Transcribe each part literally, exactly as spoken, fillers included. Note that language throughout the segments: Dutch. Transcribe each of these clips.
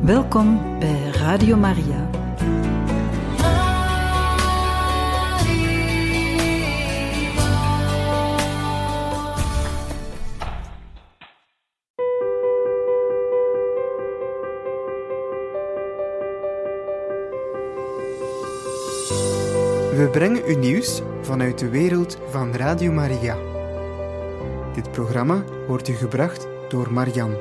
Welkom bij Radio Maria. We brengen u nieuws vanuit de wereld van Radio Maria. Dit programma wordt u gebracht door Marian.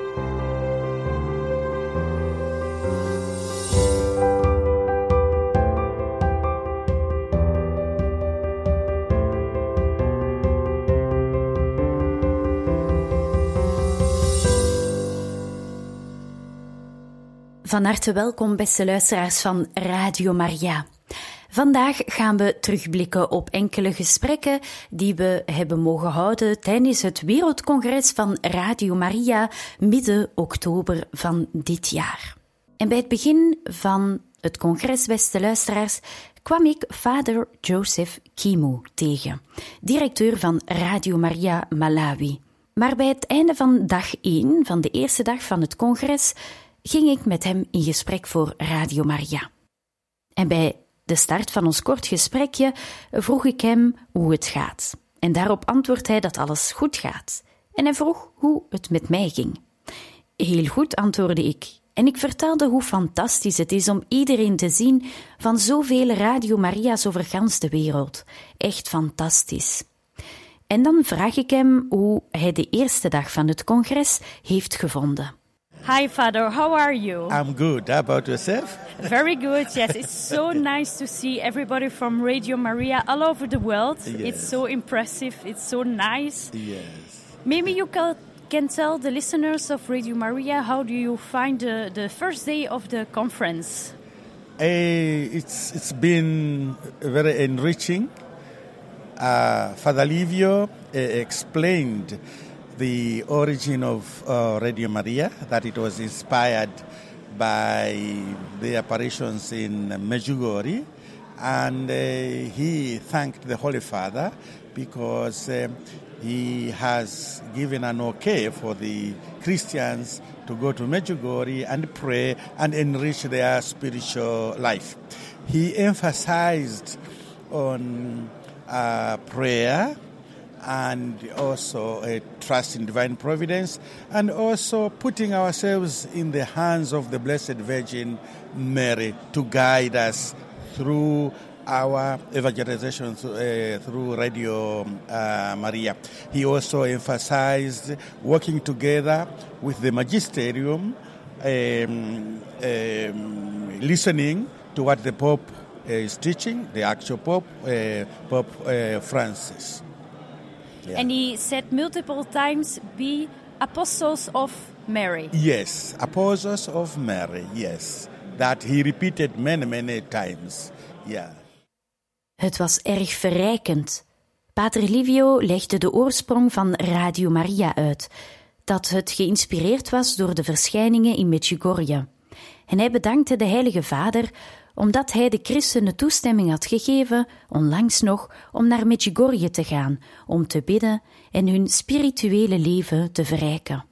Van harte welkom, beste luisteraars van Radio Maria. Vandaag gaan we terugblikken op enkele gesprekken die we hebben mogen houden tijdens het Wereldcongres van Radio Maria midden oktober van dit jaar. En bij het begin van het congres, beste luisteraars, kwam ik vader Joseph Kimu tegen, directeur van Radio Maria Malawi. Maar bij het einde van dag één, van de eerste dag van het congres, ging ik met hem in gesprek voor Radio Maria. En bij de start van ons kort gesprekje vroeg ik hem hoe het gaat. En daarop antwoordt hij dat alles goed gaat. En hij vroeg hoe het met mij ging. Heel goed, antwoordde ik. En ik vertelde hoe fantastisch het is om iedereen te zien van zoveel Radio Maria's over gans de wereld. Echt fantastisch. En dan vraag ik hem hoe hij de eerste dag van het congres heeft gevonden. Hi, Father. How are you? I'm good. How about yourself? Very good. Yes, it's so nice to see everybody from Radio Maria all over the world. Yes. It's so impressive. It's so nice. Yes. Maybe you can, can tell the listeners of Radio Maria, how do you find the, the first day of the conference? Uh, it's it's been very enriching. Uh, Father Livio uh, explained the origin of uh, Radio Maria, that it was inspired by the apparitions in Medjugorje, and uh, he thanked the Holy Father because uh, he has given an okay for the Christians to go to Medjugorje and pray and enrich their spiritual life. He emphasized on uh, prayer, and also a trust in divine providence, and also putting ourselves in the hands of the Blessed Virgin Mary to guide us through our evangelization uh, through Radio uh, Maria. He also emphasized working together with the magisterium, um, um, listening to what the Pope is teaching, the actual Pope, uh, Pope uh, Francis. Yeah. And he said multiple times, be apostles of Mary. Yes, apostles of Mary, yes. That he repeated many, many times, yeah. Het was erg verrijkend. Pater Livio legde de oorsprong van Radio Maria uit, dat het geïnspireerd was door de verschijningen in Medjugorje. En hij bedankte de Heilige Vader omdat hij de christenen toestemming had gegeven, onlangs nog, om naar Medjugorje te gaan, om te bidden en hun spirituele leven te verrijken.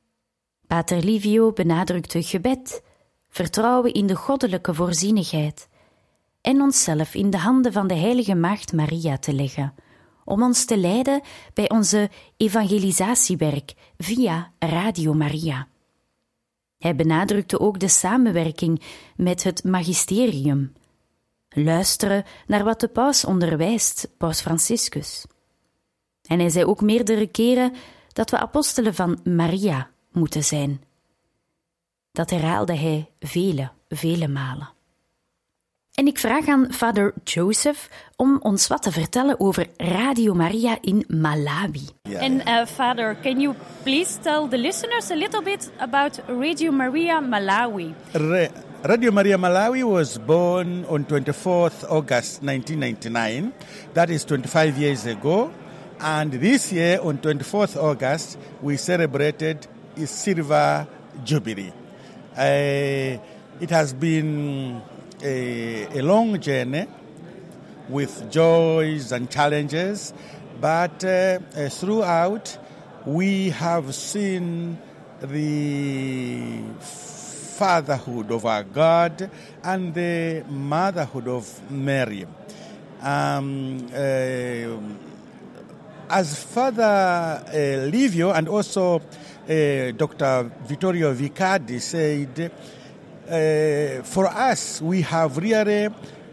Pater Livio benadrukte gebed, vertrouwen in de goddelijke voorzienigheid en onszelf in de handen van de Heilige Maagd Maria te leggen, om ons te leiden bij onze evangelisatiewerk via Radio Maria. Hij benadrukte ook de samenwerking met het magisterium. Luisteren naar wat de paus onderwijst, paus Franciscus. En hij zei ook meerdere keren dat we apostelen van Maria moeten zijn. Dat herhaalde hij vele, vele malen. En ik vraag aan vader Joseph om ons wat te vertellen over Radio Maria in Malawi. Yeah. And uh, Father, can you please tell the listeners a little bit about Radio Maria Malawi? Re- Radio Maria Malawi was born on twenty-fourth August nineteen ninety-nine. That is twenty-five years ago. And this year, on twenty-fourth August, we celebrated its silver jubilee. Uh, it has been A, a long journey with joys and challenges, but uh, uh, throughout we have seen the fatherhood of our God and the motherhood of Mary. Um, uh, as Father uh, Livio and also uh, Doctor Vittorio Vicardi said, uh, for us, we have really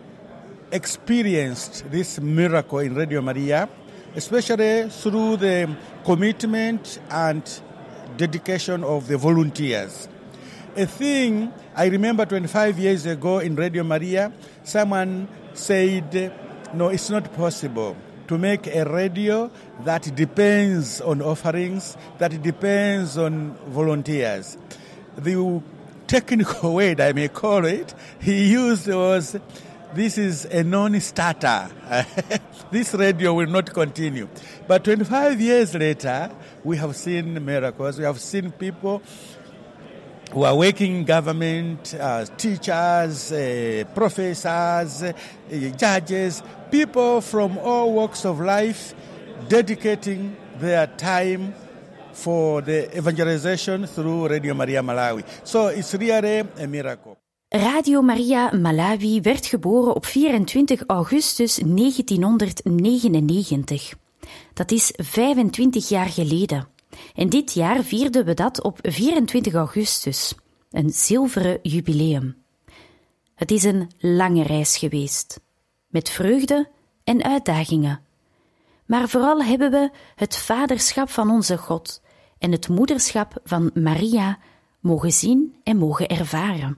experienced this miracle in Radio Maria, especially through the commitment and dedication of the volunteers. A thing I remember twenty-five years ago in Radio Maria, someone said, no, it's not possible to make a radio that depends on offerings, that depends on volunteers. The technical word, I may call it, he used was, this is a non-starter. This radio will not continue. But twenty-five years later, we have seen miracles. We have seen people who are working in government, uh, teachers, uh, professors, uh, judges, people from all walks of life dedicating their time for the evangelization through Radio Maria Malawi. So it's really a miracle. Radio Maria Malawi werd geboren op vierentwintig augustus negentienhonderdnegenennegentig. Dat is vijfentwintig jaar geleden. En dit jaar vierden we dat op vierentwintig augustus, een zilveren jubileum. Het is een lange reis geweest, met vreugde en uitdagingen. Maar vooral hebben we het vaderschap van onze God en het moederschap van Maria mogen zien en mogen ervaren.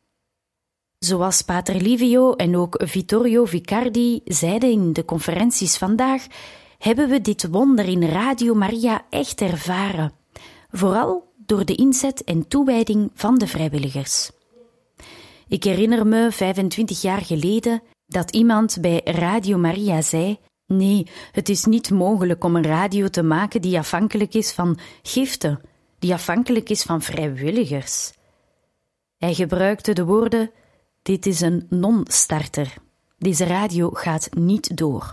Zoals Pater Livio en ook Vittorio Vicardi zeiden in de conferenties vandaag, hebben we dit wonder in Radio Maria echt ervaren, vooral door de inzet en toewijding van de vrijwilligers. Ik herinner me vijfentwintig jaar geleden dat iemand bij Radio Maria zei, nee, het is niet mogelijk om een radio te maken die afhankelijk is van giften, die afhankelijk is van vrijwilligers. Hij gebruikte de woorden, dit is een non-starter. Deze radio gaat niet door.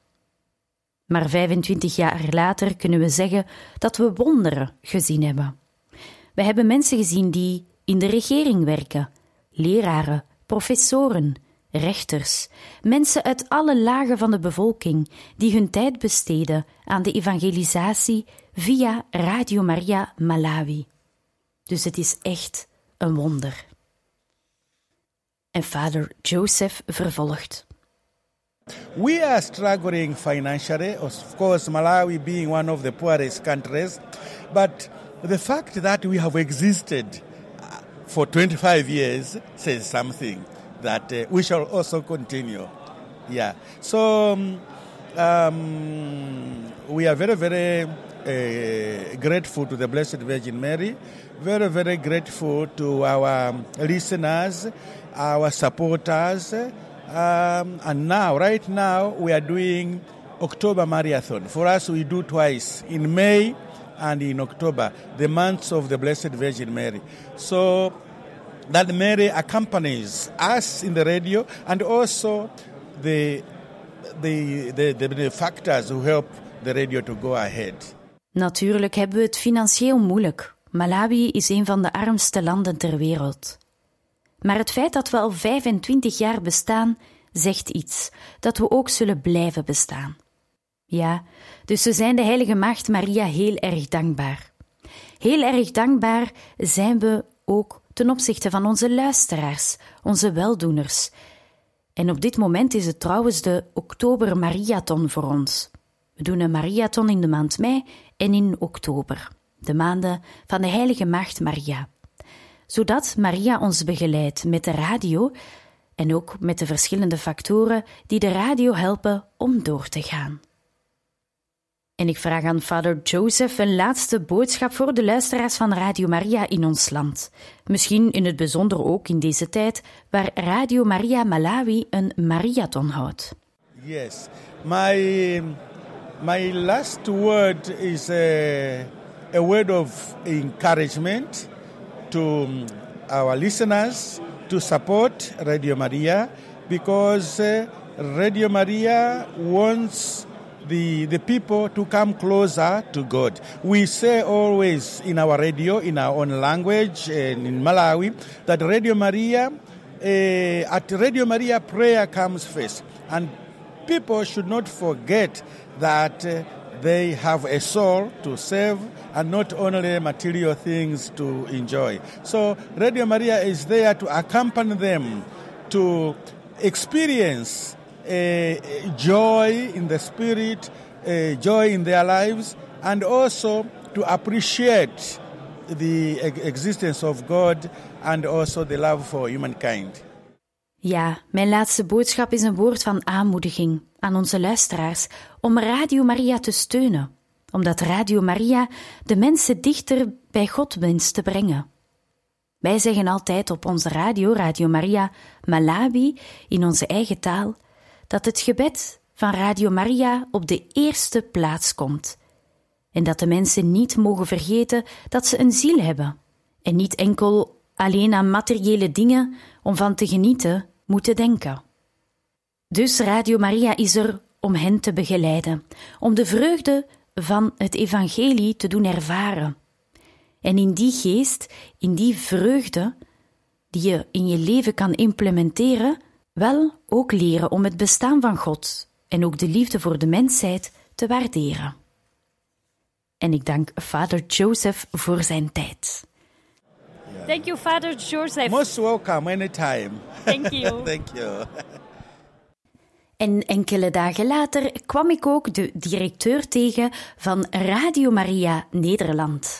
Maar vijfentwintig jaar later kunnen we zeggen dat we wonderen gezien hebben. We hebben mensen gezien die in de regering werken, leraren, professoren, rechters, mensen uit alle lagen van de bevolking die hun tijd besteden aan de evangelisatie via Radio Maria Malawi. Dus het is echt een wonder. En vader Joseph vervolgt. We are struggling financially, of course Malawi being one of the poorest countries, but the fact that we have existed for twenty-five years says something that uh, we shall also continue. Yeah. So um, um, we are very, very uh, grateful to the Blessed Virgin Mary, very, very grateful to our listeners, our supporters, um, and now, right now, we are doing October Marathon. For us, we do twice, in May and in October, the months of the Blessed Virgin Mary. So that Mary accompanies us in the radio and also the, the, the, the benefactors who help the radio to go ahead. Natuurlijk hebben we het financieel moeilijk. Malawi is een van de armste landen ter wereld. Maar het feit dat we al vijfentwintig jaar bestaan, zegt iets, dat we ook zullen blijven bestaan. Ja, dus we zijn de Heilige Maagd Maria heel erg dankbaar. Heel erg dankbaar zijn we ook ten opzichte van onze luisteraars, onze weldoeners. En op dit moment is het trouwens de Oktober Mariathon voor ons. We doen een Mariathon in de maand mei en in oktober, de maanden van de Heilige Maagd Maria. Zodat Maria ons begeleidt met de radio en ook met de verschillende factoren die de radio helpen om door te gaan. En ik vraag aan vader Joseph een laatste boodschap voor de luisteraars van Radio Maria in ons land. Misschien in het bijzonder ook in deze tijd waar Radio Maria Malawi een Mariathon houdt. Yes, my, my last word is a, a word of encouragement to our listeners to support Radio Maria because uh, Radio Maria wants the, the people to come closer to God. We say always in our radio, in our own language, and in Malawi, that Radio Maria, uh, at Radio Maria, prayer comes first. And people should not forget that uh, they have a soul to serve and not only material things to enjoy. So Radio Maria is there to accompany them to experience uh, joy in the spirit, uh, joy in their lives, and also to appreciate the existence of God and also the love for humankind. Ja, mijn laatste boodschap is een woord van aanmoediging aan onze luisteraars om Radio Maria te steunen, omdat Radio Maria de mensen dichter bij God wenst te brengen. Wij zeggen altijd op onze radio, Radio Maria Malawi, in onze eigen taal, dat het gebed van Radio Maria op de eerste plaats komt. En dat de mensen niet mogen vergeten dat ze een ziel hebben en niet enkel alleen aan materiële dingen om van te genieten moeten denken. Dus Radio Maria is er om hen te begeleiden, om de vreugde van het evangelie te doen ervaren. En in die geest, in die vreugde, die je in je leven kan implementeren, wel ook leren om het bestaan van God en ook de liefde voor de mensheid te waarderen. En ik dank Vader Joseph voor zijn tijd. Thank you, Father Joseph. Most welcome anytime. Thank you. Thank you. En enkele dagen later kwam ik ook de directeur tegen van Radio Maria Nederland.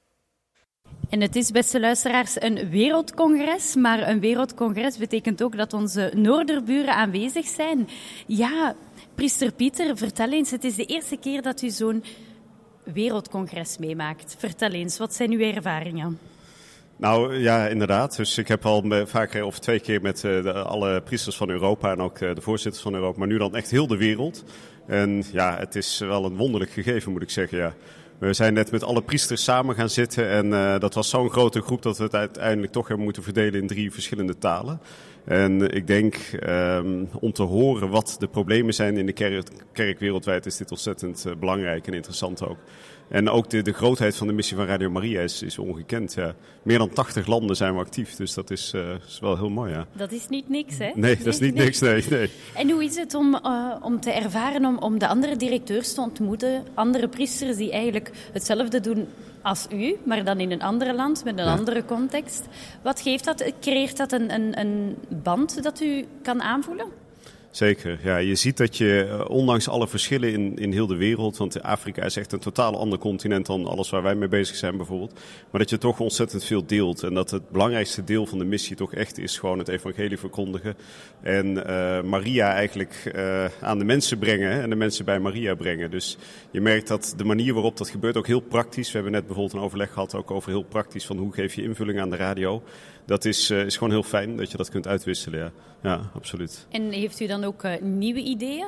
En het is, beste luisteraars, een wereldcongres. Maar een wereldcongres betekent ook dat onze Noorderburen aanwezig zijn. Ja, priester Pieter, vertel eens, het is de eerste keer dat u zo'n wereldcongres meemaakt. Vertel eens, wat zijn uw ervaringen? Nou ja, inderdaad. Dus ik heb al vaker of twee keer met uh, de, alle priesters van Europa en ook uh, de voorzitters van Europa, maar nu dan echt heel de wereld. En ja, het is wel een wonderlijk gegeven, moet ik zeggen, ja. We zijn net met alle priesters samen gaan zitten en uh, dat was zo'n grote groep dat we het uiteindelijk toch hebben moeten verdelen in drie verschillende talen. En ik denk, um, om te horen wat de problemen zijn in de kerk, kerk wereldwijd, is dit ontzettend uh, belangrijk en interessant ook. En ook de, de grootheid van de missie van Radio Maria is, is ongekend. Ja. Meer dan tachtig landen zijn we actief, dus dat is, uh, is wel heel mooi. Ja. Dat is niet niks, hè? Nee, dat is niet niks, nee, nee. En hoe is het om, uh, om te ervaren, om, om de andere directeurs te ontmoeten, andere priesters die eigenlijk hetzelfde doen als u, maar dan in een ander land, met een ja. andere context. Wat geeft dat? Creëert dat een, een, een band dat u kan aanvoelen? Zeker, ja. Je ziet dat je, ondanks alle verschillen in, in heel de wereld, want Afrika is echt een totaal ander continent dan alles waar wij mee bezig zijn bijvoorbeeld, maar dat je toch ontzettend veel deelt en dat het belangrijkste deel van de missie toch echt is gewoon het evangelie verkondigen en uh, Maria eigenlijk uh, aan de mensen brengen hè, en de mensen bij Maria brengen. Dus je merkt dat de manier waarop dat gebeurt ook heel praktisch. We hebben net bijvoorbeeld een overleg gehad ook over heel praktisch van hoe geef je invulling aan de radio. Dat is, uh, is gewoon heel fijn dat je dat kunt uitwisselen, ja. Ja, absoluut. En heeft u dan ook uh, nieuwe ideeën?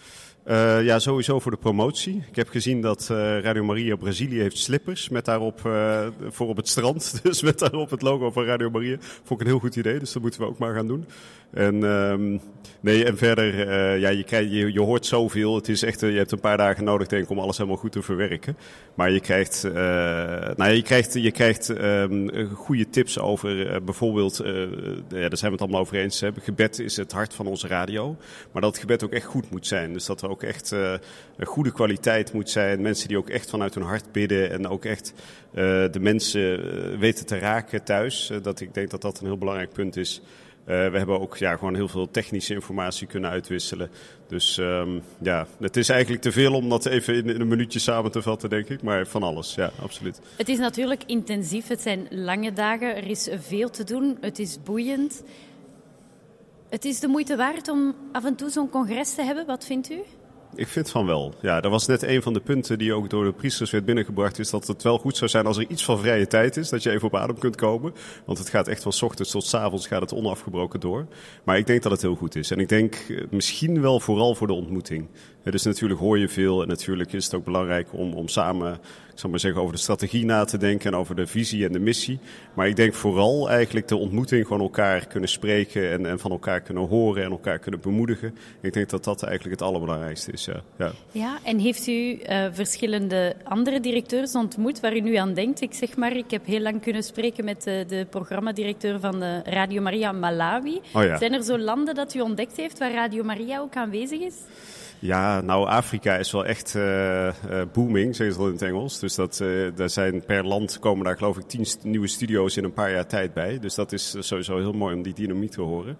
Uh, ja, sowieso voor de promotie. Ik heb gezien dat uh, Radio Maria Brazilië heeft slippers met daarop uh, voor op het strand. Dus met daarop het logo van Radio Maria. Vond ik een heel goed idee, dus dat moeten we ook maar gaan doen. En, um, nee, en verder, uh, ja, je, krijg, je, je hoort zoveel. Het is echt, uh, je hebt een paar dagen nodig denk ik om alles helemaal goed te verwerken. Maar je krijgt, uh, nou ja, je krijgt, je krijgt um, goede tips over uh, bijvoorbeeld, uh, ja, daar zijn we het allemaal over eens. Hè. Gebed is het hart van onze radio. Maar dat het gebed ook echt goed moet zijn. Dus dat we ook echt uh, een goede kwaliteit moet zijn. Mensen die ook echt vanuit hun hart bidden en ook echt uh, de mensen uh, weten te raken thuis. Uh, dat ik denk dat dat een heel belangrijk punt is. Uh, we hebben ook ja, gewoon heel veel technische informatie kunnen uitwisselen. Dus um, ja, het is eigenlijk te veel om dat even in, in een minuutje samen te vatten, denk ik. Maar van alles, ja, absoluut. Het is natuurlijk intensief. Het zijn lange dagen. Er is veel te doen. Het is boeiend. Het is de moeite waard om af en toe zo'n congres te hebben. Wat vindt u? Ik vind van wel. Ja, dat was net een van de punten die ook door de priesters werd binnengebracht. Is dat het wel goed zou zijn als er iets van vrije tijd is. Dat je even op adem kunt komen. Want het gaat echt van 's ochtends tot 's avonds gaat het onafgebroken door. Maar ik denk dat het heel goed is. En ik denk misschien wel vooral voor de ontmoeting. Dus natuurlijk hoor je veel. En natuurlijk is het ook belangrijk om, om samen ik zal maar zeggen, over de strategie na te denken en over de visie en de missie. Maar ik denk vooral eigenlijk de ontmoeting, gewoon elkaar kunnen spreken en, en van elkaar kunnen horen en elkaar kunnen bemoedigen. Ik denk dat dat eigenlijk het allerbelangrijkste is. Ja, ja. Ja, en heeft u uh, verschillende andere directeurs ontmoet waar u nu aan denkt? Ik zeg maar, ik heb heel lang kunnen spreken met de, de programmadirecteur van de Radio Maria Malawi. Oh ja. Zijn er zo landen dat u ontdekt heeft waar Radio Maria ook aanwezig is? Ja, nou Afrika is wel echt uh, uh, booming, zeggen ze al in het Engels. Dus dat, uh, daar zijn per land komen daar geloof ik tien st- nieuwe studio's in een paar jaar tijd bij. Dus dat is sowieso heel mooi om die dynamiek te horen.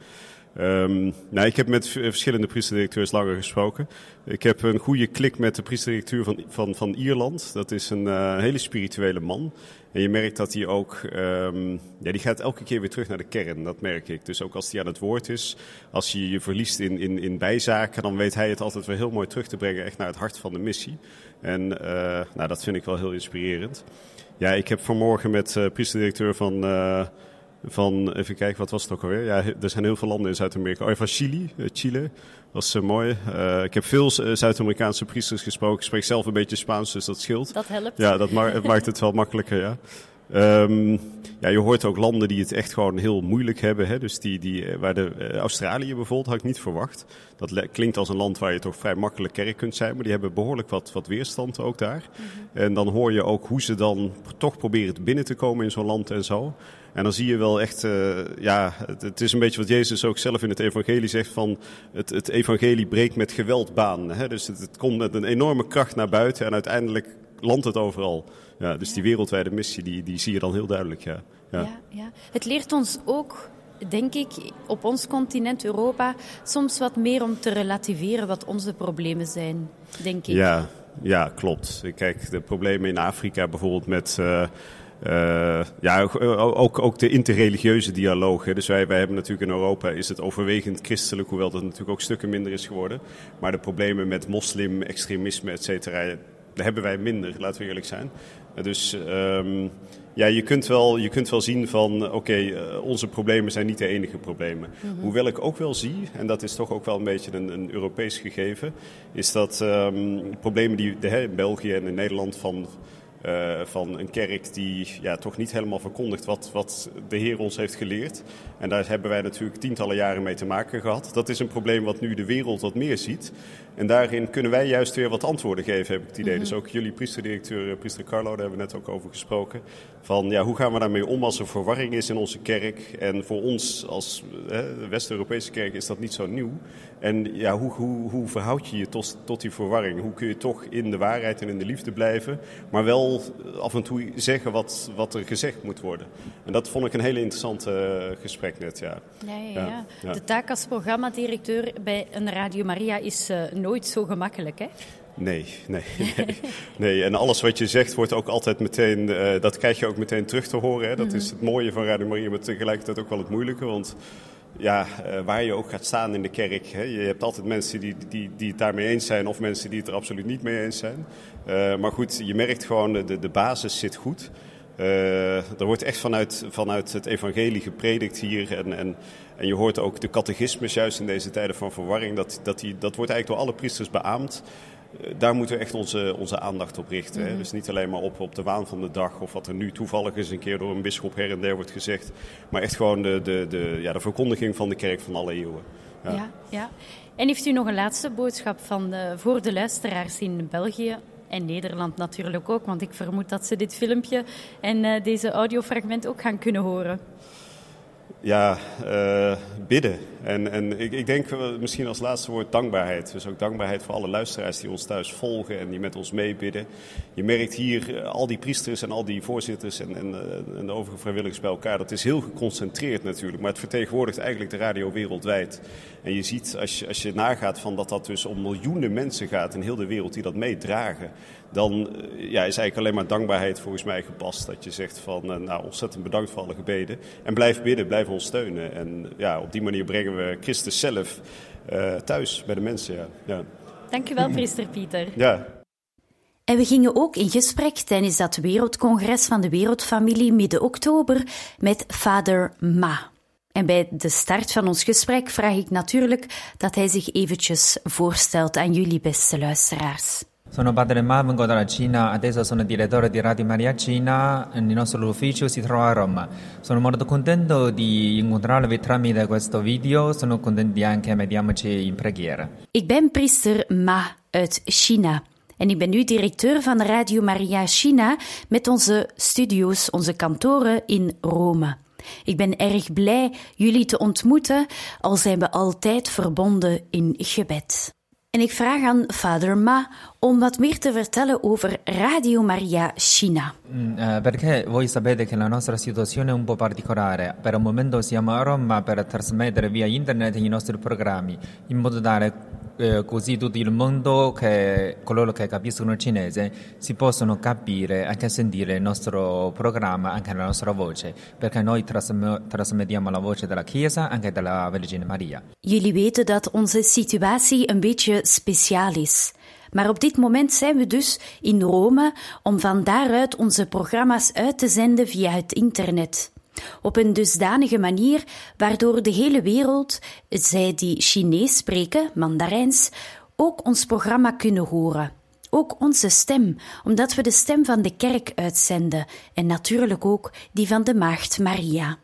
Um, nou, ik heb met v- verschillende priesterdirecteurs langer gesproken. Ik heb een goede klik met de priesterdirecteur van, van, van Ierland. Dat is een uh, hele spirituele man. En je merkt dat hij ook, um, ja, die gaat elke keer weer terug naar de kern, dat merk ik. Dus ook als hij aan het woord is, als je je verliest in, in, in bijzaken, dan weet hij het altijd weer heel mooi terug te brengen, echt naar het hart van de missie. En uh, nou, dat vind ik wel heel inspirerend. Ja, ik heb vanmorgen met de uh, priesterdirecteur van... Uh, Van, even kijken, wat was het ook alweer? Ja, er zijn heel veel landen in Zuid-Amerika. Oh, van Chili, uh, Chile, dat was uh, mooi. Uh, ik heb veel uh, Zuid-Amerikaanse priesters gesproken. Ik spreek zelf een beetje Spaans, dus dat scheelt. Dat helpt. Ja, dat ma- maakt het wel makkelijker, ja. Um, ja, je hoort ook landen die het echt gewoon heel moeilijk hebben. Hè? Dus die, die, waar de, uh, Australië bijvoorbeeld had ik niet verwacht. Dat le- klinkt als een land waar je toch vrij makkelijk kerk kunt zijn. Maar die hebben behoorlijk wat, wat weerstand ook daar. Mm-hmm. En dan hoor je ook hoe ze dan toch proberen binnen te komen in zo'n land en zo. En dan zie je wel echt, uh, ja, het, het is een beetje wat Jezus ook zelf in het evangelie zegt van het, het evangelie breekt met geweld baan. Hè? Dus het, het komt met een enorme kracht naar buiten en uiteindelijk landt het overal. Ja, dus die wereldwijde missie, die, die zie je dan heel duidelijk, ja. Ja. Ja, ja. Het leert ons ook, denk ik, op ons continent Europa soms wat meer om te relativeren wat onze problemen zijn, denk ik. Ja, ja, klopt. Kijk, de problemen in Afrika bijvoorbeeld met... Uh, Uh, ja, ook, ook de interreligieuze dialoog. Hè. Dus wij, wij hebben natuurlijk in Europa is het overwegend christelijk, hoewel dat natuurlijk ook stukken minder is geworden. Maar de problemen met moslim, extremisme, et cetera, daar hebben wij minder, laten we eerlijk zijn. Dus um, ja, je kunt wel, je kunt wel zien van, oké, okay, uh, onze problemen zijn niet de enige problemen. Mm-hmm. Hoewel ik ook wel zie, en dat is toch ook wel een beetje een, een Europees gegeven, is dat um, problemen die de, hè, in België en in Nederland van... Uh, van een kerk die ja, toch niet helemaal verkondigt wat, wat de Heer ons heeft geleerd. En daar hebben wij natuurlijk tientallen jaren mee te maken gehad. Dat is een probleem wat nu de wereld wat meer ziet. En daarin kunnen wij juist weer wat antwoorden geven, heb ik het idee. Mm-hmm. Dus ook jullie priesterdirecteur, priester Carlo, daar hebben we net ook over gesproken. Van ja, hoe gaan we daarmee om als er verwarring is in onze kerk? En voor ons als hè, de West-Europese kerk is dat niet zo nieuw. En ja, hoe, hoe, hoe verhoud je je tot, tot die verwarring? Hoe kun je toch in de waarheid en in de liefde blijven, maar wel af en toe zeggen wat, wat er gezegd moet worden? En dat vond ik een hele interessante uh, gesprek net, ja. Ja, ja, ja. Ja, ja. De taak als programmadirecteur bij een Radio Maria is uh, nooit zo gemakkelijk, hè? Nee, nee, nee, nee. En alles wat je zegt wordt ook altijd meteen, uh, dat krijg je ook meteen terug te horen. Hè? Dat mm-hmm. is het mooie van Radio Maria, maar tegelijkertijd ook wel het moeilijke. Want ja, uh, waar je ook gaat staan in de kerk, hè, je hebt altijd mensen die, die, die het daarmee eens zijn of mensen die het er absoluut niet mee eens zijn. Uh, maar goed, je merkt gewoon, de, de basis zit goed. Uh, er wordt echt vanuit, vanuit het evangelie gepredikt hier en, en, en je hoort ook de catechismus juist in deze tijden van verwarring. Dat, dat, die, dat wordt eigenlijk door alle priesters beaamd. Daar moeten we echt onze, onze aandacht op richten. Mm-hmm. Hè? Dus niet alleen maar op, op de waan van de dag of wat er nu toevallig eens een keer door een bisschop her en der wordt gezegd. Maar echt gewoon de, de, de, ja, de verkondiging van de kerk van alle eeuwen. Ja. Ja, ja. En heeft u nog een laatste boodschap van de, voor de luisteraars in België en Nederland natuurlijk ook? Want ik vermoed dat ze dit filmpje en uh, deze audiofragment ook gaan kunnen horen. Ja, uh, bidden. En, en ik, ik denk uh, misschien als laatste woord dankbaarheid. Dus ook dankbaarheid voor alle luisteraars die ons thuis volgen en die met ons meebidden. Je merkt hier uh, al die priesters en al die voorzitters en, en, uh, en de overige vrijwilligers bij elkaar. Dat is heel geconcentreerd natuurlijk, maar het vertegenwoordigt eigenlijk de radio wereldwijd. En je ziet als je, als je nagaat van dat dat dus om miljoenen mensen gaat in heel de wereld die dat meedragen. Dan uh, ja, is eigenlijk alleen maar dankbaarheid volgens mij gepast. Dat je zegt van uh, nou ontzettend bedankt voor alle gebeden. En blijf bidden, blijf ons steunen. En ja, op die manier brengen we Christus zelf uh, thuis bij de mensen. Ja. Ja. Dank u wel, priester Pieter. Ja. En we gingen ook in gesprek tijdens dat wereldcongres van de Wereldfamilie midden oktober met vader Ma. En bij de start van ons gesprek vraag ik natuurlijk dat hij zich eventjes voorstelt aan jullie beste luisteraars. Sono Padre Ma, vengo dalla Cina, adesso sono direttore di Radio Maria Cina, il nostro ufficio si trova a Roma. Sono molto contento di incontrarvi tramite questo video, sono contento anche mediamoci in preghiera. Ik ben priester Ma uit China en ik ben nu directeur van Radio Maria China met onze studio's, onze kantoren in Rome. Ik ben erg blij jullie te ontmoeten, al zijn we altijd verbonden in gebed. En ik vraag aan Vader Ma om wat meer te vertellen over Radio Maria China. Mm, eh, perché voi sapete che la nostra situazione è un po' particolare. Per un momento siamo a Roma per trasmettere via internet i nostri programmi, in modo tale eh, così tutto il mondo, che coloro che capiscono il cinese, si possono capire e anche sentire il nostro programma, anche la nostra voce, perché noi trasm- trasmettiamo la voce della Chiesa, anche della Vergine Maria. Jullie weten dat onze situatie een beetje speciaal is. Maar op dit moment zijn we dus in Rome om van daaruit onze programma's uit te zenden via het internet. Op een dusdanige manier waardoor de hele wereld, zij die Chinees spreken, Mandarijns, ook ons programma kunnen horen. Ook onze stem, omdat we de stem van de kerk uitzenden en natuurlijk ook die van de Maagd Maria.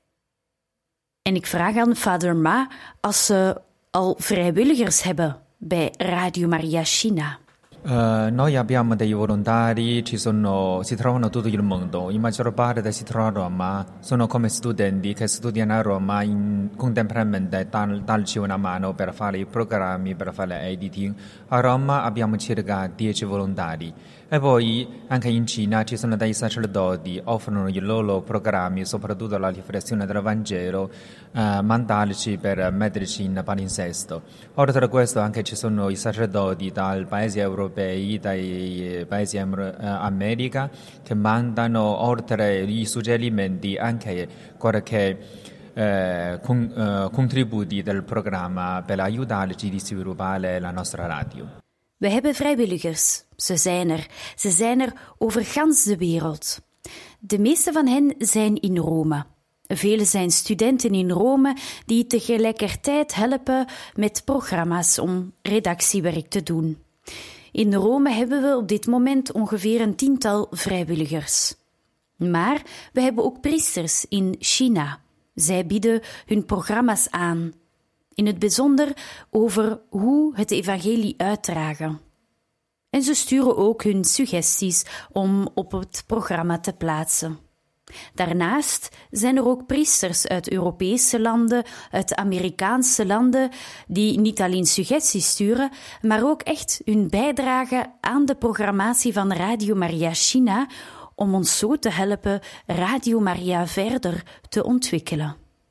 En ik vraag aan Vader Ma als ze al vrijwilligers hebben bij Radio Maria China. Uh, noi abbiamo dei volontari, ci sono, si trovano tutto il mondo, in maggior parte si trovano a Roma, sono come studenti che studiano a Roma, in, contemporaneamente dar, darci una mano per fare i programmi, per fare editing. A Roma abbiamo circa dieci volontari e poi anche in Cina ci sono dei sacerdoti, offrono i loro programmi, soprattutto la riflessione del Vangelo, uh, mandarci per metterci in palinsesto. Oltre a questo anche ci sono i sacerdoti dai paesi europei, dai paesi am- America, che mandano oltre i suggerimenti anche qualche eh, con, eh, contributi del programma per aiutarci a sviluppare la nostra radio. We hebben vrijwilligers. Ze zijn er. Ze zijn er over gans de wereld. De meeste van hen zijn in Rome. Vele zijn studenten in Rome die tegelijkertijd helpen met programma's om redactiewerk te doen. In Rome hebben we op dit moment ongeveer een tiental vrijwilligers. Maar we hebben ook priesters in China. Zij bieden hun programma's aan. In het bijzonder over hoe het evangelie uitdragen. En ze sturen ook hun suggesties om op het programma te plaatsen. Daarnaast zijn er ook priesters uit Europese landen, uit Amerikaanse landen, die niet alleen suggesties sturen, maar ook echt hun bijdrage aan de programmatie van Radio Maria China, om ons zo te helpen Radio Maria verder te ontwikkelen.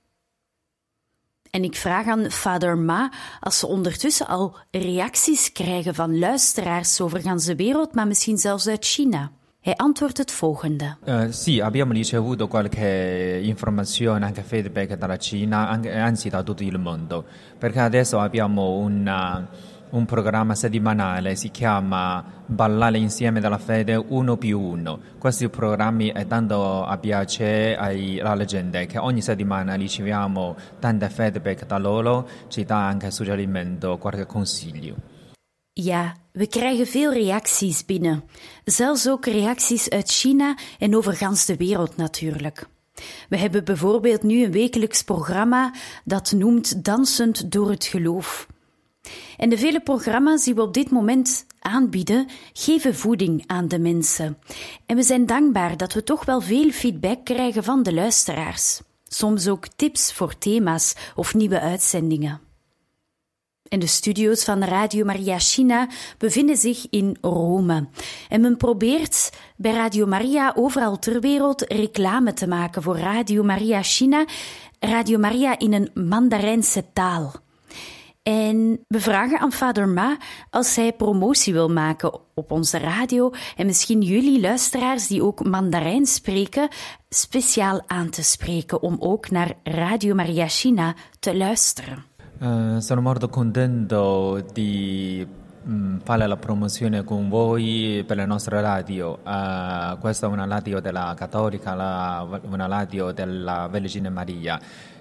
En ik vraag aan Vader Ma als ze ondertussen al reacties krijgen van luisteraars over gans de wereld, maar misschien zelfs uit China. Hij antwoordt het volgende. Uh, sì, abbiamo ricevuto qualche informazione, anche feedback dalla Cina, anche, anzi da tutto il mondo, perché adesso abbiamo una, un programma settimanale, si chiama Ballare insieme dalla fede uno più uno. Questi programmi è tanto a piacere ai, alla gente che ogni settimana riceviamo tante feedback da loro, ci dà anche suggerimento, qualche consiglio. Ja, we krijgen veel reacties binnen. Zelfs ook reacties uit China en over gans de wereld natuurlijk. We hebben bijvoorbeeld nu een wekelijks programma dat noemt Dansend door het geloof. En de vele programma's die we op dit moment aanbieden, geven voeding aan de mensen. En we zijn dankbaar dat we toch wel veel feedback krijgen van de luisteraars. Soms ook tips voor thema's of nieuwe uitzendingen. En de studio's van Radio Maria China bevinden zich in Rome. En men probeert bij Radio Maria overal ter wereld reclame te maken voor Radio Maria China, Radio Maria in een Mandarijnse taal. En we vragen aan Vader Ma als hij promotie wil maken op onze radio en misschien jullie luisteraars die ook Mandarijn spreken, speciaal aan te spreken om ook naar Radio Maria China te luisteren. Uh, sono molto contento di mh, fare la promozione con voi per la nostra radio. Uh, questa è una radio della Cattolica, la, una radio della Vergine Maria.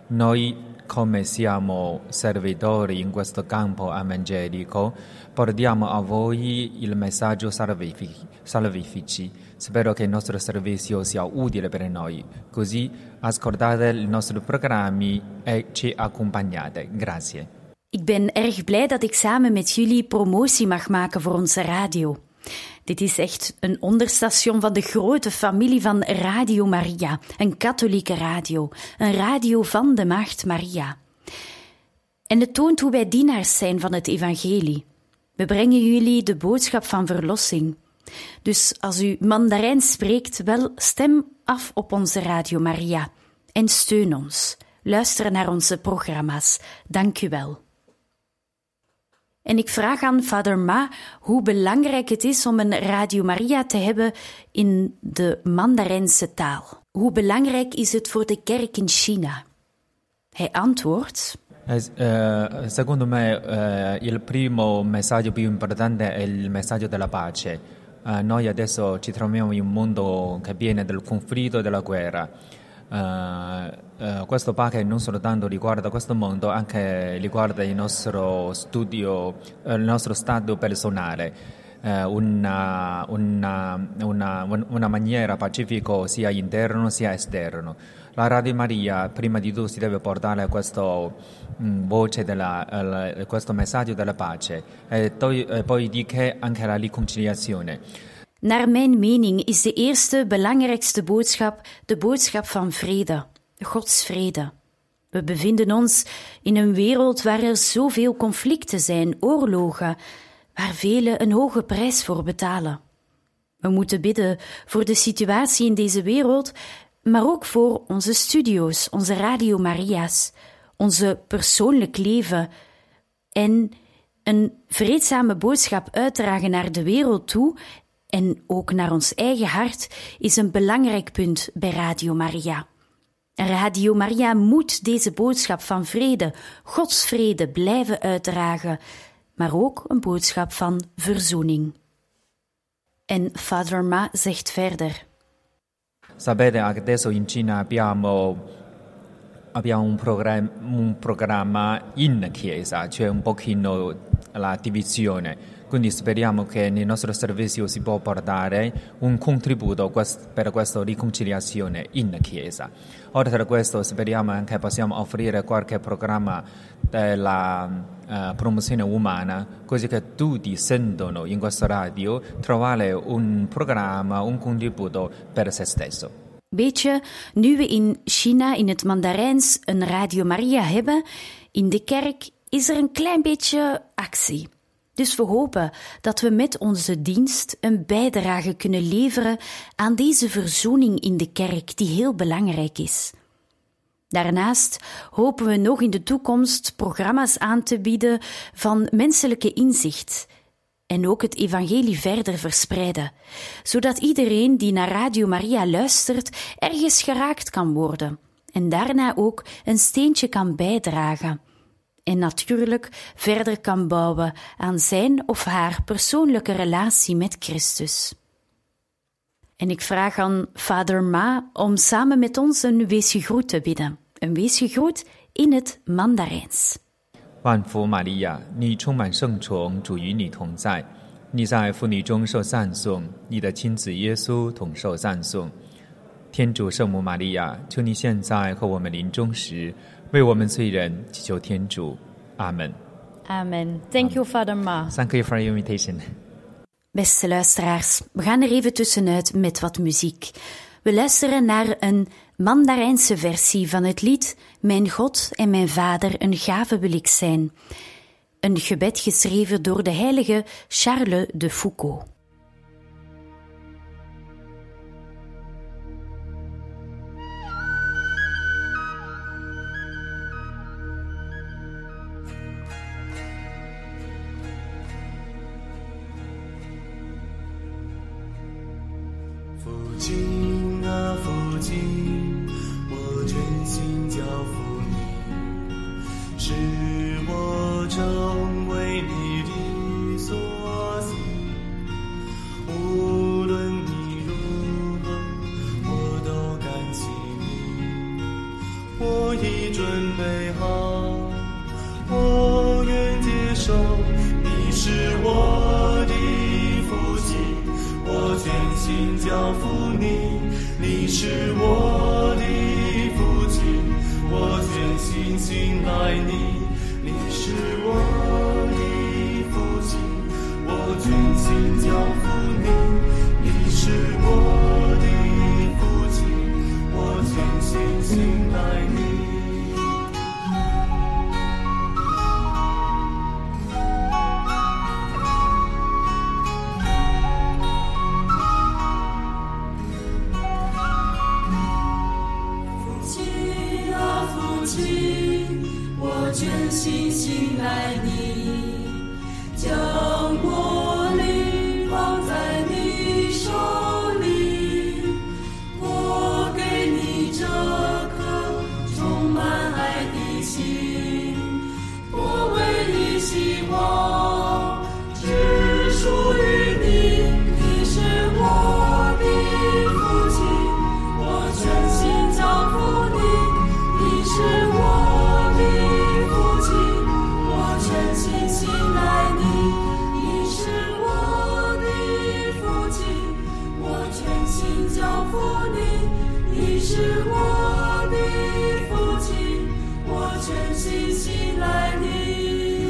Noi, come siamo servitori in questo campo evangelico, portiamo a voi il messaggio salvifici. salvifici. Spero che il nostro servizio sia utile per noi. Così ascoltate i nostri programmi e ci accompagnate. Grazie. Ik ben erg blij dat ik samen met jullie promotie mag maken voor onze radio. Dit is echt een onderstation van de grote familie van Radio Maria, een katholieke radio, een radio van de Maagd Maria. En het toont hoe wij dienaars zijn van het evangelie. We brengen jullie de boodschap van verlossing. Dus als u Mandarijn spreekt, wel stem af op onze Radio Maria en steun ons. Luister naar onze programma's. Dank u wel. En ik vraag aan Vader Ma hoe belangrijk het is om een Radio Maria te hebben in de Mandarijnse taal. Hoe belangrijk is het voor de kerk in China? Hij antwoordt... Eh, secondo me eh, il primo messaggio più importante è il messaggio della pace. Eh, noi adesso ci troviamo in un mondo che viene del conflitto e della guerra. Uh, uh, questo package non soltanto riguarda questo mondo, anche riguarda il nostro studio, uh, il nostro stato personale, uh, una, una, una, una maniera pacifica sia interno sia esterno. La Radio Maria prima di tutto si deve portare questo um, voce della, uh, questo messaggio della pace e poi, e poi di che anche la riconciliazione. Naar mijn mening is de eerste belangrijkste boodschap de boodschap van vrede, Gods vrede. We bevinden ons in een wereld waar er zoveel conflicten zijn, oorlogen, waar velen een hoge prijs voor betalen. We moeten bidden voor de situatie in deze wereld, maar ook voor onze studio's, onze Radio Maria's, onze persoonlijk leven en een vreedzame boodschap uitdragen naar de wereld toe en ook naar ons eigen hart is een belangrijk punt bij Radio Maria. Radio Maria moet deze boodschap van vrede, Gods vrede, blijven uitdragen, maar ook een boodschap van verzoening. En Vader Ma zegt verder. Sapete, adesso in Cina abbiamo, abbiamo un, program, un programma in chiesa, cioè un pochino la divisione. Quindi speriamo che nel nostro servizio si può portare un contributo per questa riconciliazione in chiesa. Oltre a questo speriamo anche che possiamo offrire qualche programma della uh, promozione umana, così che tutti sentono in questa radio trovare un programma, un contributo per se stesso. Weet je, nu we in China in het Mandarijns een Radio Maria hebben, in de kerk is er een klein beetje actie. Dus we hopen dat we met onze dienst een bijdrage kunnen leveren aan deze verzoening in de kerk, die heel belangrijk is. Daarnaast hopen we nog in de toekomst programma's aan te bieden van menselijke inzicht en ook het evangelie verder verspreiden, zodat iedereen die naar Radio Maria luistert ergens geraakt kan worden en daarna ook een steentje kan bijdragen. En natuurlijk verder kan bouwen aan zijn of haar persoonlijke relatie met Christus. En ik vraag aan Vader Ma om samen met ons een weesgegroet te bidden. Een weesgegroet in het Mandarijns. 万福玛利亚，你充满圣宠，主与你同在，你在妇女中受赞颂，你的亲子耶稣同受赞颂。天主圣母玛利亚，求你现在和我们临终时，为我们罪人祈求天主。阿门。 Amen. Thank you, Father Ma. Thank you for your invitation. Beste luisteraars, we gaan er even tussenuit met wat muziek. We luisteren naar een Mandarijnse versie van het lied Mijn God en mijn Vader, een gave wil ik zijn. Een gebed geschreven door de heilige Charles de Foucauld. 我已准备好，我愿接受你是我的父亲，我全心交付你，你是我的父亲，我全心信赖你，你是我的父亲，我全心交付你，你是我的父亲，我全心信赖你。全心信赖你，将我灵放在你手里，我给你这颗充满爱的心，我唯一希望只属于你，你是我的父亲，我全心交付你，你是我信赖你，你是我的父亲，我全心交付你，你是我的父亲，我全心信赖你。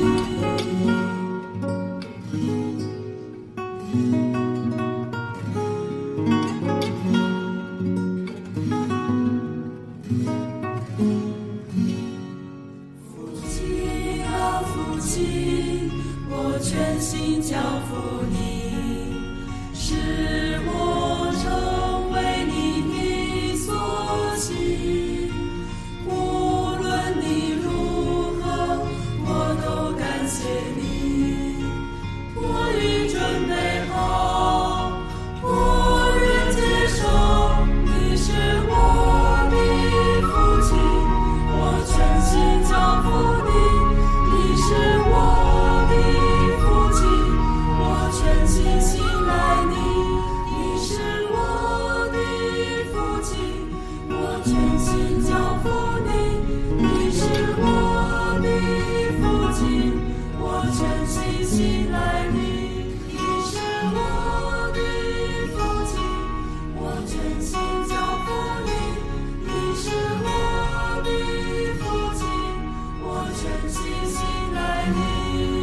父亲啊，父亲，我全心交付你，使我成为你的所喜，无论你如何，我都感谢你，我已准备好，我愿接受你是我的父亲，我全心交付你，你是我的父亲，我全心信赖你，你是我的父亲，我全心交付你，你是我的父亲，我全心信赖你，你是我的父亲，我全心交付你，你是我的父亲，我全心信赖你。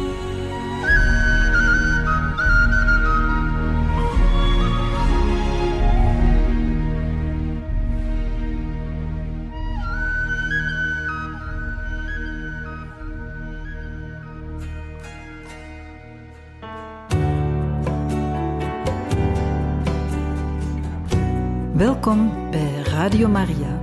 Welkom bij Radio Maria.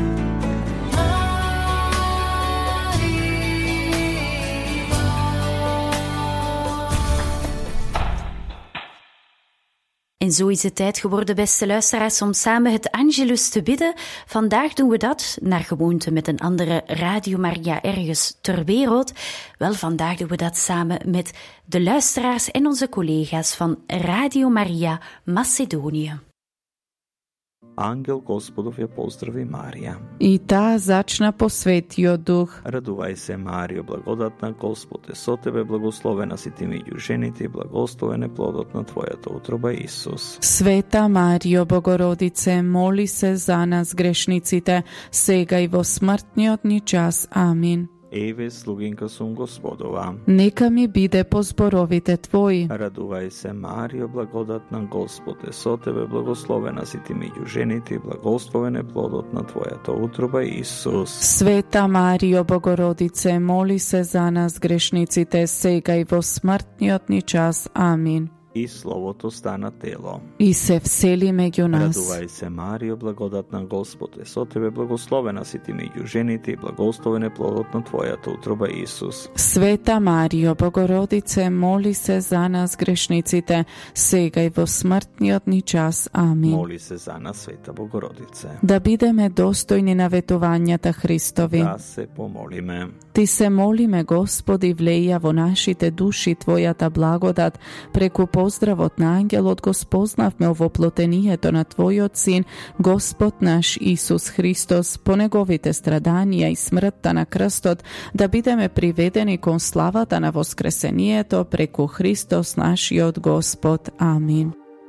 En zo is het tijd geworden, beste luisteraars, om samen het Angelus te bidden. Vandaag doen we dat, naar gewoonte met een andere Radio Maria ergens ter wereld. Wel, vandaag doen we dat samen met de luisteraars en onze collega's van Radio Maria Macedonië. Ангел Господов я поздрави Мария. И та зачна посветио дух. Радувай се, Марио, благодатна, Господ е со тебе, благословена си ти меѓу жените и благословен е плодот на твојата утроба, Исус. Света Марио, Богородице, моли се за нас грешниците, сега и во смртниот ни час. Амин. Еве, слугинка сум Господова. Нека ми биде по зборовите твои. Радувај се, Марио, благодатна, Господ е со тебе, благословена си ти меѓу жените и благословен е плодот на твојата утроба, Исус. Света Марио, Богородице, моли се за нас грешниците, сега и во смртниот ни час. Амин. И Словото стана тело. И се всели меѓу нас. Радувај се, Марио, благодатна, Господ е со тебе, благословена си ти меѓу жените и благословен е плодот на твојата утроба, Исус. Света Марио, Богородице, моли се за нас грешниците, сега и во смртниот ни час. Амин. Моли се за нас, Света Богородице. Да бидеме достојни на ветувањата Христови. Да се помолиме. Ти се молиме, Господи, влеја во нашите души Твојата благодат преку pozdrav od ангел od го spoznavme ovo plotenijeto na Tvojot sin, Gospod naš Isus Hristos, po njegovite stradanija i smrta na krstot, da bideme privedeni kon slavata na voskresenijeto preko Hristos naš i od Gospod. Amin.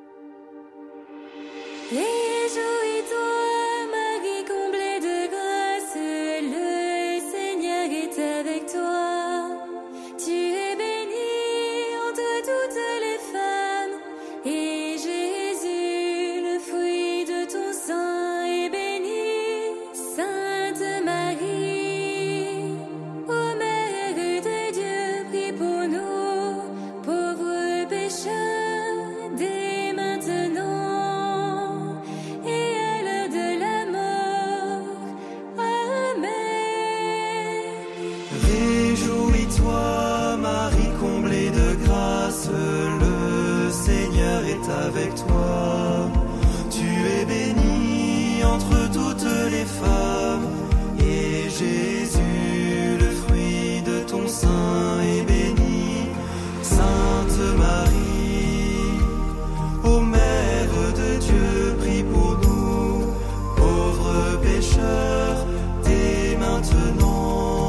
Réjouis-toi, Marie comblée de grâce, le Seigneur est avec toi. Tu es bénie entre toutes les femmes, et Jésus, le fruit de ton sein, est béni. Sainte Marie, ô Mère de Dieu, prie pour nous, pauvres pécheurs, dès maintenant.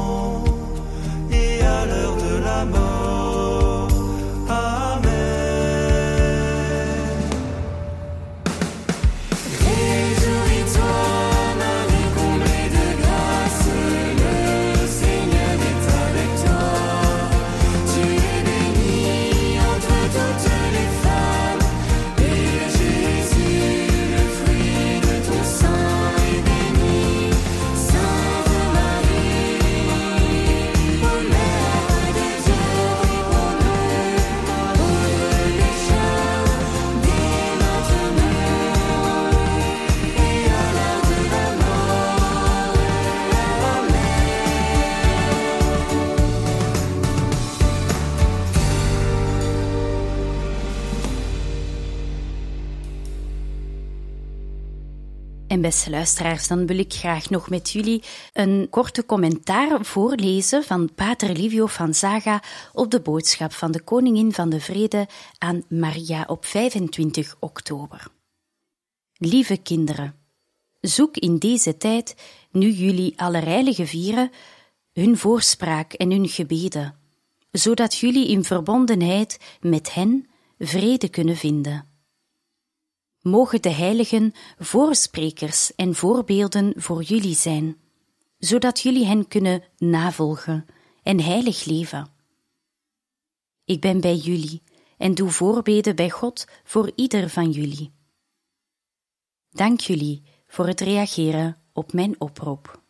En beste luisteraars, dan wil ik graag nog met jullie een korte commentaar voorlezen van Pater Livio van Zaga op de boodschap van de Koningin van de Vrede aan Maria op vijfentwintig oktober. Lieve kinderen, zoek in deze tijd, nu jullie Allerheiligen vieren, hun voorspraak en hun gebeden, zodat jullie in verbondenheid met hen vrede kunnen vinden. Mogen de heiligen voorsprekers en voorbeelden voor jullie zijn, zodat jullie hen kunnen navolgen en heilig leven. Ik ben bij jullie en doe voorbeden bij God voor ieder van jullie. Dank jullie voor het reageren op mijn oproep.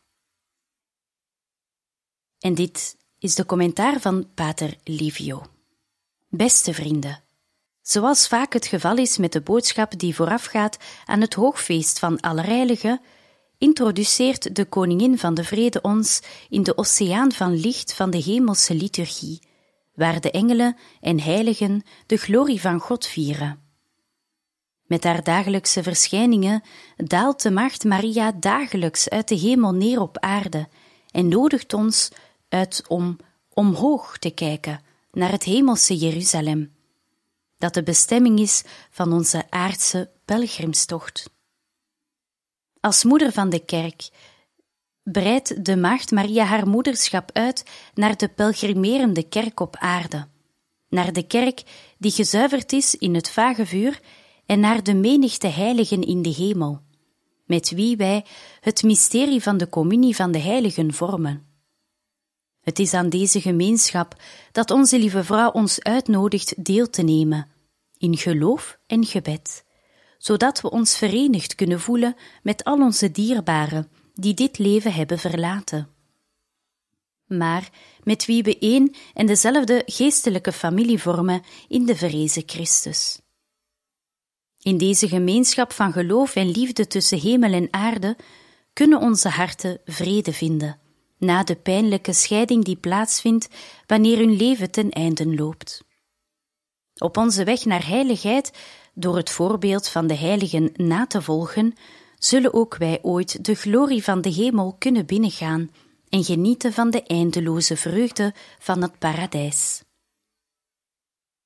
En dit is de commentaar van Pater Livio. Beste vrienden, zoals vaak het geval is met de boodschap die voorafgaat aan het hoogfeest van Allerheiligen, introduceert de Koningin van de Vrede ons in de oceaan van licht van de hemelse liturgie, waar de engelen en heiligen de glorie van God vieren. Met haar dagelijkse verschijningen daalt de Maagd Maria dagelijks uit de hemel neer op aarde en nodigt ons uit om omhoog te kijken naar het hemelse Jeruzalem, dat de bestemming is van onze aardse pelgrimstocht. Als moeder van de kerk breidt de Maagd Maria haar moederschap uit naar de pelgrimerende kerk op aarde, naar de kerk die gezuiverd is in het vagevuur en naar de menigte heiligen in de hemel, met wie wij het mysterie van de communie van de heiligen vormen. Het is aan deze gemeenschap dat onze lieve vrouw ons uitnodigt deel te nemen, in geloof en gebed, zodat we ons verenigd kunnen voelen met al onze dierbaren die dit leven hebben verlaten, maar met wie we één en dezelfde geestelijke familie vormen in de verrezen Christus. In deze gemeenschap van geloof en liefde tussen hemel en aarde kunnen onze harten vrede vinden, na de pijnlijke scheiding die plaatsvindt wanneer hun leven ten einde loopt. Op onze weg naar heiligheid, door het voorbeeld van de heiligen na te volgen, zullen ook wij ooit de glorie van de hemel kunnen binnengaan en genieten van de eindeloze vreugde van het paradijs.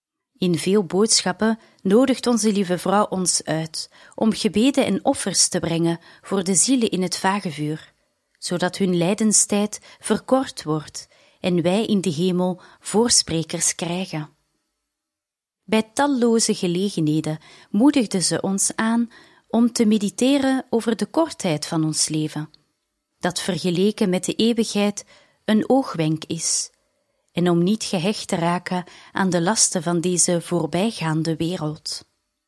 In veel boodschappen nodigt onze lieve vrouw ons uit om gebeden en offers te brengen voor de zielen in het vagevuur, zodat hun lijdenstijd verkort wordt en wij in de hemel voorsprekers krijgen. Bij talloze gelegenheden moedigde ze ons aan om te mediteren over de kortheid van ons leven, dat vergeleken met de eeuwigheid een oogwenk is, en om niet gehecht te raken aan de lasten van deze voorbijgaande wereld.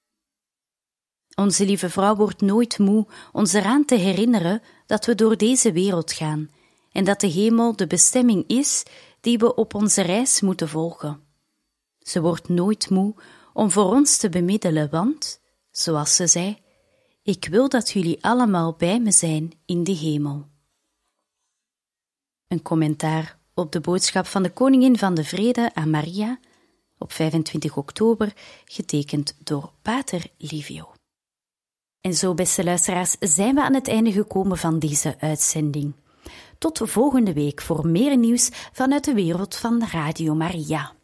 Onze lieve vrouw wordt nooit moe ons eraan te herinneren dat we door deze wereld gaan en dat de hemel de bestemming is die we op onze reis moeten volgen. Ze wordt nooit moe om voor ons te bemiddelen, want, zoals ze zei, ik wil dat jullie allemaal bij me zijn in de hemel. Een commentaar op de boodschap van de Koningin van de Vrede aan Maria op vijfentwintig oktober, getekend door Pater Livio. En zo, beste luisteraars, zijn we aan het einde gekomen van deze uitzending. Tot volgende week voor meer nieuws vanuit de wereld van Radio Maria.